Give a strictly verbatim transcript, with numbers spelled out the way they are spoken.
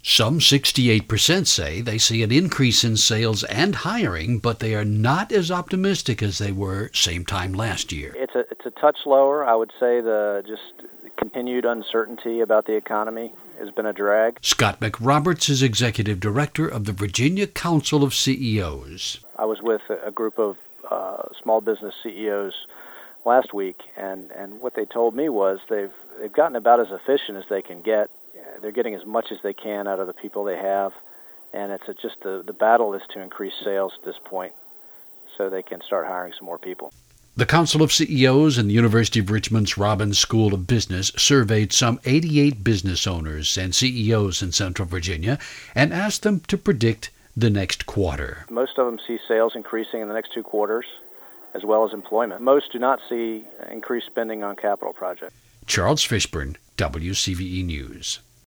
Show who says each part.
Speaker 1: Some sixty-eight percent say they see an increase in sales and hiring, but they are not as optimistic as they were same time last year.
Speaker 2: It's a it's a touch lower. I would say the just continued uncertainty about the economy has been a drag.
Speaker 1: Scott McRoberts is executive director of the Virginia Council of C E Os.
Speaker 2: I was with a group of uh, small business C E Os last week, and, and what they told me was they've they've gotten about as efficient as they can get. They're getting as much as they can out of the people they have, and it's a, just the, the battle is to increase sales at this point so they can start hiring some more people.
Speaker 1: The Council of C E Os and the University of Richmond's Robbins School of Business surveyed some eighty-eight business owners and C E Os in Central Virginia and asked them to predict the next quarter.
Speaker 2: Most of them see sales increasing in the next two quarters, as well as employment. Most do not see increased spending on capital projects.
Speaker 1: Charles Fishburne, W C V E News.